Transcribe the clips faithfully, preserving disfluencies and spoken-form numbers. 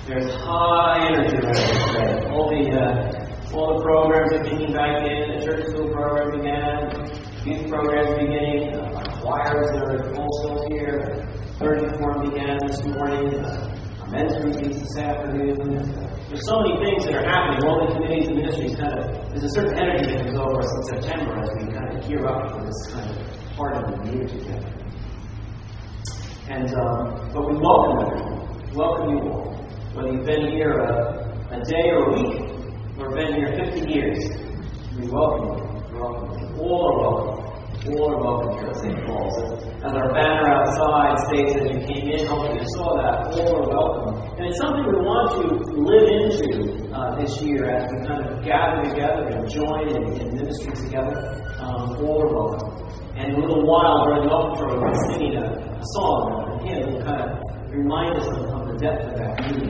There's high energy levels today. All the, uh, all the programs are kicking back in. The church school program began. Youth programs beginning. Uh, choirs are also here. Clergy forum began this morning. Uh, our men's retreats this afternoon. Uh, there's so many things that are happening. All the committees and ministries kind of, there's a certain energy that comes over us in September as we kind of gear up for this kind of part of the year together. And, um, but we welcome everyone. Welcome you all. Whether you've been here a, a day or a week, or been here fifty years, we welcome you. Welcome you. All are welcome. All are welcome here at Saint Paul's. As our banner outside states as you came in, hopefully you saw that. All are welcome. And it's something we want to live into uh, this year as we kind of gather together and join in, in ministry together. Um, all are welcome. And in a little while during the offertory, we'll be singing a, a song, and again, will kind of remind us of, of the depth of that meaning.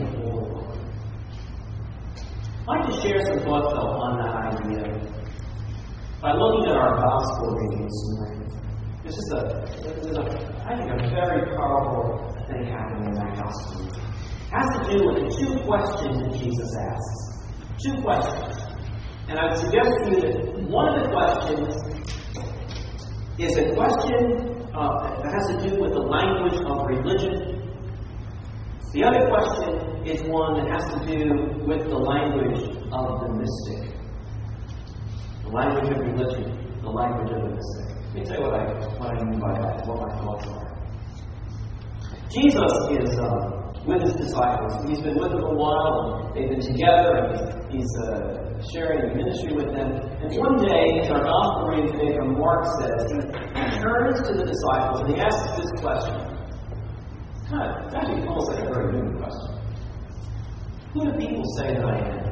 I'd like to share some thoughts, though, on that idea by looking at our gospel reading this morning. There's just a, there's a, I think, a very powerful thing happening in that gospel reading. It has to do with the two questions that Jesus asks. Two questions. And I would suggest to you that one of the questions is a question uh, that has to do with the language of religion. The other question is one that has to do with the language of the mystic. The language of religion, the language of the mystic. Let me tell you what I, what I mean by that, what my thoughts are. Jesus is uh, with his disciples. He's been with them a while, and they've been together, and he's uh, sharing the ministry with them. And one day, as our gospel reading today from Mark says, he turns to the disciples and he asks this question. Kind of, it's actually almost like a very new question. Who do people say that I am?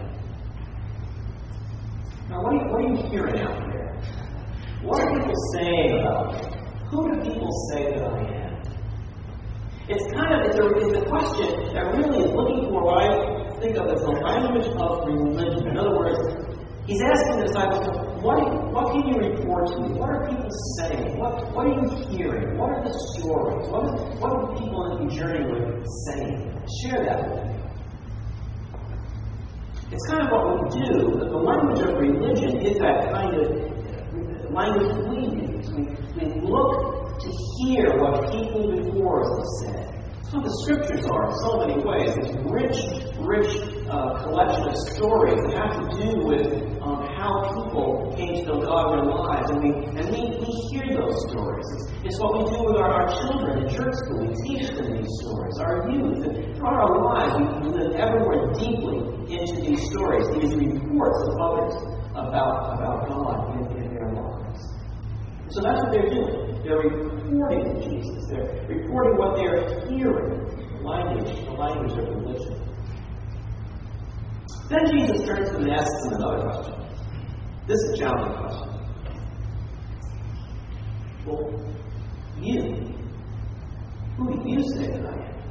Now, what are you, what are you hearing out there? What are people saying about me? Who do people say that I am? It's kind of, it's a, it's a question that really is looking for what I think of as the language of religion. In other words, he's asking the disciples, what, what can you report to me? What are people saying? What, what are you hearing? What are the stories? What, is, what are the people that you journey with saying? Share that with me. It's kind of what we do. The language of religion is that kind of language we use. We, we look to hear what people before us have said. That's what the scriptures are in so many ways. It's rich, rich uh, collection of stories that have to do with um, how people came to know God in their lives. And we and we, we hear those stories. It's, it's what we do with our, our children in church school. We teach them these stories. Our youth. And throughout our lives, we live ever more deeply into these stories, these reports of others about, about God in, in their lives. So that's what they're doing. They're reporting Jesus. They're reporting what they're hearing. The language, the language of religion. Then Jesus turns to them and asks them another question. This is a challenging question. Well, you, who do you say that I am?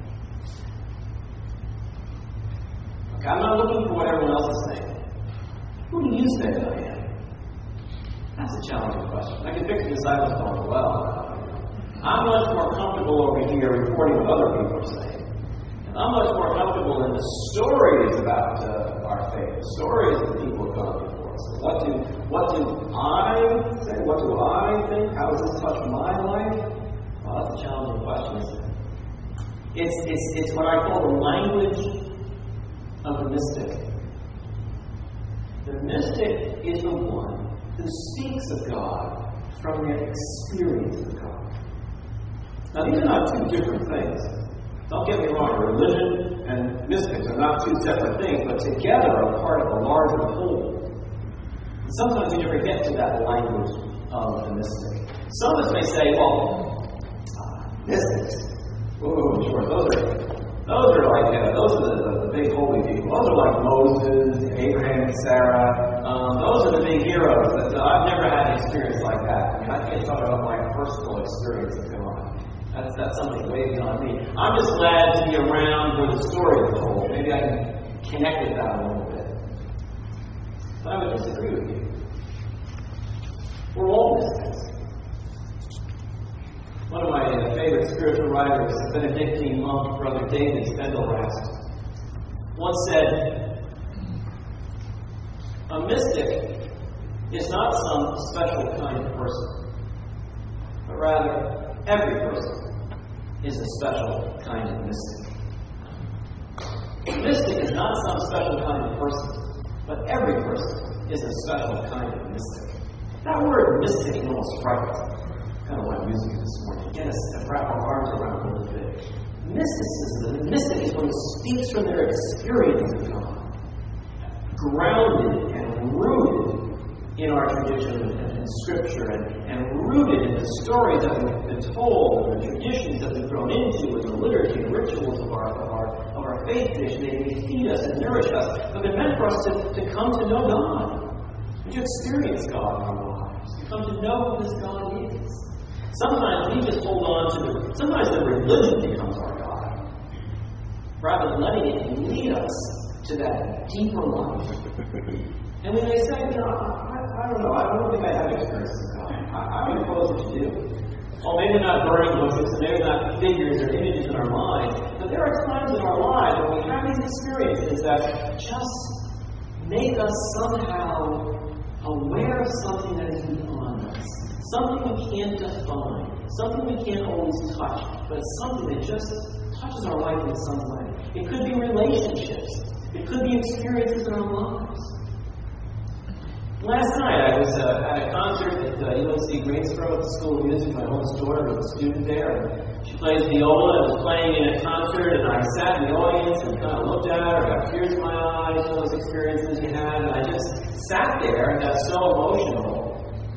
Okay, I'm not looking for what everyone else is saying. Who do you say that I am? That's a challenging question. I can picture the disciples going, well, I'm much more comfortable over here reporting what other people are saying. And I'm much more comfortable in the stories about uh, our faith, the stories that people have gone before us. So what do, what do I say? What do I think? How does this touch my life? Well, that's a challenging question, isn't it? It's, it's, it's what I call the language of the mystic. The mystic is the one who speaks of God from their experience of God. Now, these are not two different things. Don't get me wrong, religion and mystics are not two separate things, but together are part of a larger whole. And sometimes we never get to that language of the mystic. Some of us may say, well, uh, mystics, oh, sure, those are, those are like, uh, those are the, the, the big holy people. Those are like Moses, Abraham, and Sarah. Um, those are the big heroes. That, uh, I've never had an experience like that. I mean, I can't talk about my personal experience of God. That's, that's something way beyond me. I'm just glad to be around where the story is told. Maybe I can connect with that a little bit. But I would disagree with you. We're all mystics. One of my uh, favorite spiritual writers, Benedictine monk, Brother David Steindl-Rast, once said, a mystic is not some special kind of person, but rather every person is a special kind of mystic. A mystic is not some special kind of person, but every person is a special kind of mystic. That word mystic is almost frightening. Kind of like using it this morning. Get us to wrap our arms around it a little bit. Mysticism, the mystic is one who speaks from their experience of God, grounded and rooted in our tradition and in Scripture, and, and rooted in the stories that we've been told, and the traditions that we've grown into, and the liturgy and rituals of our of our of our faith tradition. They feed us and nourish us, but they're meant for us to, to come to know God, and to experience God in our lives, to come to know who this God is. Sometimes we just hold on to the, sometimes the religion becomes our God, rather than letting it lead us to that deeper life. And when they say, you know, I, I don't know, I don't think I have experience with God. I, I would propose that you do. Well, maybe not burning bushes, and maybe not figures or images in our mind, but there are times in our lives when we have these experiences that just make us somehow aware of something that is beyond us. Something we can't define, something we can't always touch, but it's something that just touches our life in some way. It could be relationships. It could be experiences in our lives. Last night I was uh, at a concert at uh, U N C Greensboro at the School of Music. My oldest daughter was a student there, and she plays viola and was playing in a concert, and I sat in the audience and kind of looked at her, got tears in my eyes, all those experiences you had, and I just sat there and got so emotional.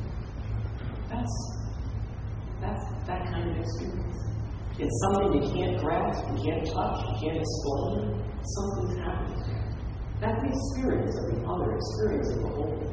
That kind of experience. It's something you can't grasp, you can't touch, you can't explain. Something's happening there. That's the experience of the other, experience of the whole.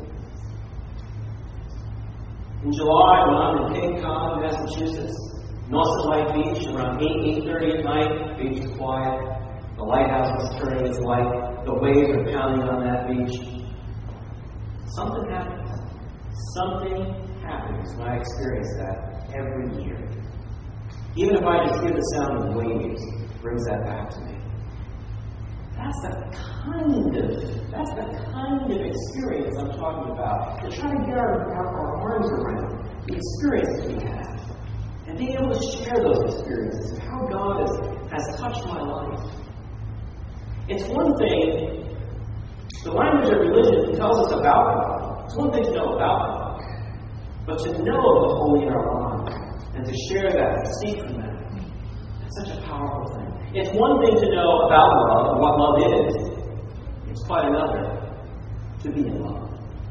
In July, when I'm in Cape Cod, Massachusetts, Nauset Lake Beach, around eight, eight thirty at night, the beach is quiet, the lighthouse is turning its light, the waves are pounding on that beach. Something happens. Something happens when I experience that every year. Even if I just hear the sound of waves, it brings that back to me. That's the kind of, that's the kind of experience I'm talking about. To try to get our, our arms around the experience that we have. And being able to share those experiences of how God has, has touched my life. It's one thing, the language of religion tells us about God. It's one thing to know about God. But to know of the holy in our lives, and to share that, and seek from that, that's such a powerful thing. It's one thing to know about love and what love is. It's quite another to be in love.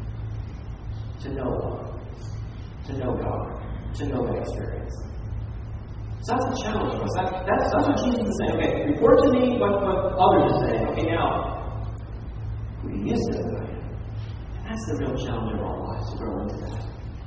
To know love. To know God. To know that experience. So that's the challenge for us. That, that's, that's what Jesus is saying. Okay, report to me what, what others are saying. Okay, now, who do you say that I am? And that's the real challenge of our lives, to grow into that.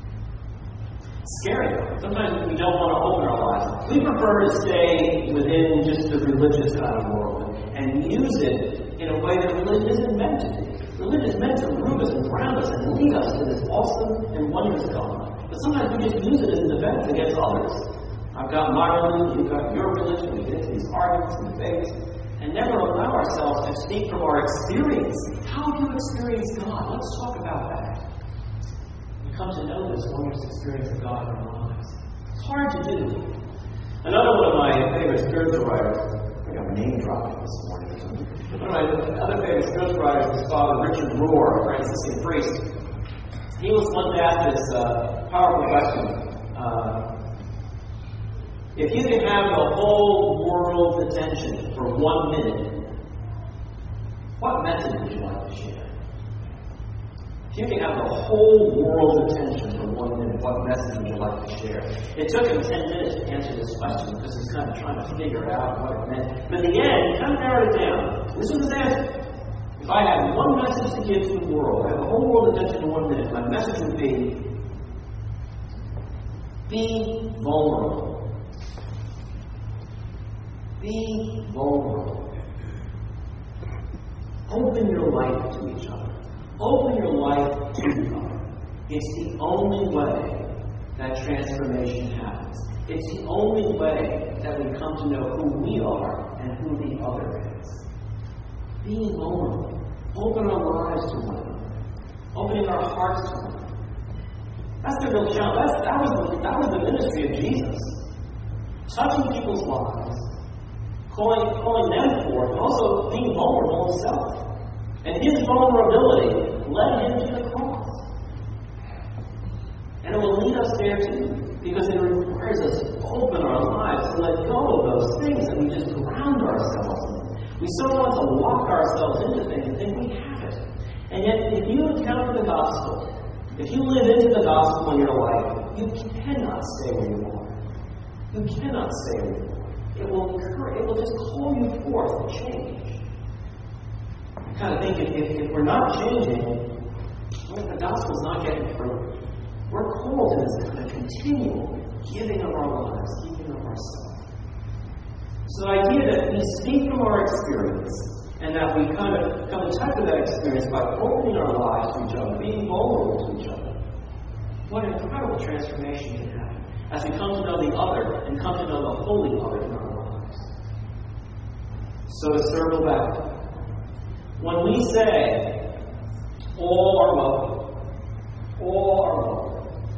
Scary. Sometimes we don't want to open our lives. We prefer to stay within just the religious kind of world and use it in a way that religion isn't meant to do. Religion is meant to root us and ground us and lead us to this awesome and wondrous God. But sometimes we just use it as a defense against others. I've got my religion, you've got your religion, we get into these arguments and debates, and never allow ourselves to speak from our experience. How do you experience God? Let's talk about that. Come to know this wondrous experience of God in our lives. It's hard to do. Another one of my favorite spiritual writers, I think I'm name dropping this morning. One of my other favorite spiritual writers is Father Richard Rohr, a Franciscan priest. He was once asked this uh, powerful question. Uh, if you could have the whole world's attention for one minute, what message would you like to share? If you can have the whole world's attention for one minute, what message would you like to share? It took him ten minutes to answer this question because he was kind of trying to figure out what it meant. But in the end, he kind of narrowed it down. This was his answer. If I had one message to give to the world, I have the whole world's attention for one minute, my message would be, be vulnerable. Be vulnerable. Open your life to each other. Open your life to the other. It's the only way that transformation happens. It's the only way that we come to know who we are and who the other is. being vulnerable, opening our lives to one another, opening our hearts to one another. That's the real challenge. That's, that, was the, that was the ministry of Jesus. Touching people's lives, calling, calling them forth, and also being vulnerable himself. And his vulnerability led him to the cross. And it will lead us there too, because it requires us to open our lives, to let go of those things that we just ground ourselves in. We so want to lock ourselves into things and think we have it. And yet, if you encounter the gospel, if you live into the gospel in your life, you cannot stay where you are. You cannot stay where you are. It will occur, it will just call you forth to change. I kind of think if, if, if we're not changing, well, the gospel's not getting through. We're called to this kind of continual giving of our lives, giving of ourselves. So the idea that we speak from our experience, and that we kind of come in touch with that experience by opening our lives to each other, being vulnerable to each other. What an incredible transformation can happen as we come to know the other and come to know the holy other in our lives. So to circle back, when we say, all are welcome, all are welcome,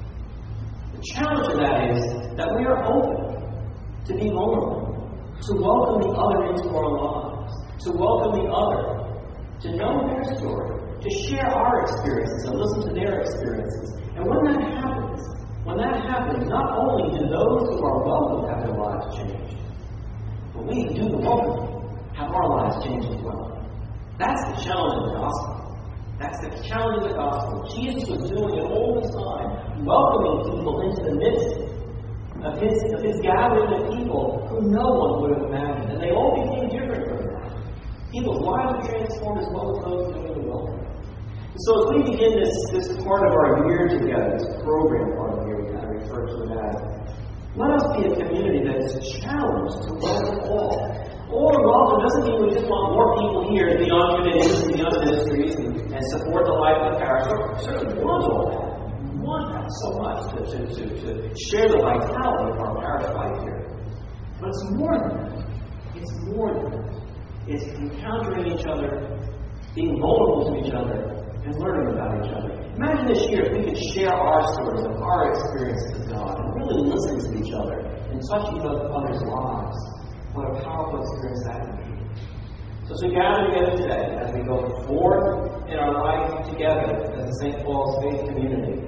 the challenge of that is that we are open to be vulnerable, to welcome the other into our lives, to welcome the other, to know their story, to share our experiences and listen to their experiences. And when that happens, when that happens, not only do those who are welcome have their lives changed, but we who do the welcome have our lives changed as well. That's the challenge of the gospel. That's the challenge of the gospel. Jesus was doing it all the time, welcoming people into the midst of his, of his gathering of people who no one would have imagined. And they all became different from that. People's lives were transformed as well as those doing the welcome. And so as we begin this, this part of our year together, this program part of the year, we kind of refer to it as, let us be a community that is challenged to welcome all. All are welcome doesn't mean we just want more people here to be on committees and be on ministries and, and support the life of the parish. We certainly want all that. We want that so much to, to, to, to share the vitality of our parish life here. But it's more than that. It's more than that. It's encountering each other, being vulnerable to each other, and learning about each other. Imagine this year if we could share our stories of our experiences with God and really listen to each other and touch each other's lives. What a powerful experience that would be. So as we gather together today, as we go forward in our life together as a Saint Paul's faith community,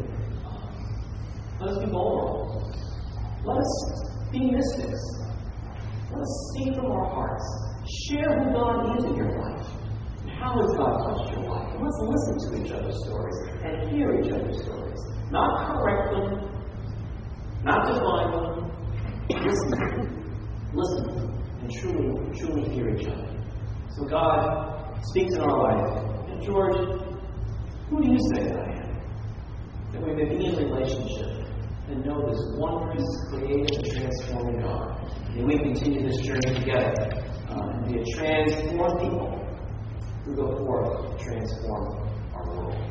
let us be vulnerable. Let us be mystics. Let us speak from our hearts. Share who God is in your life. And how has God touched your life? And let's listen to each other's stories and hear each other's stories. Not correct them, not define them. Listen to them. Listen to them. And truly, truly hear each other. So God speaks in our life. And George, who do you say that I am? That we may be in relationship and know this wondrous, creative, and transforming God. And we continue this journey together uh, and be a transformed people who go forth to transform our world.